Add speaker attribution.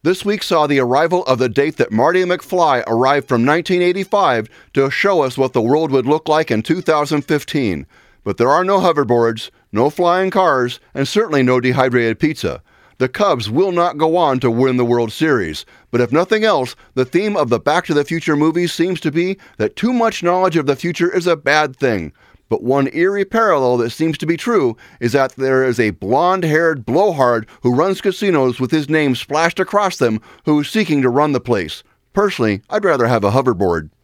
Speaker 1: This week saw the arrival of the date that Marty McFly arrived from 1985 to show us what the world would look like in 2015. But there are no hoverboards, no flying cars, and certainly no dehydrated pizza. The Cubs will not go on to win the World Series, but if nothing else, the theme of the Back to the Future movies seems to be that too much knowledge of the future is a bad thing. But one eerie parallel that seems to be true is that there is a blonde-haired blowhard who runs casinos with his name splashed across them who is seeking to run the place. Personally, I'd rather have a hoverboard.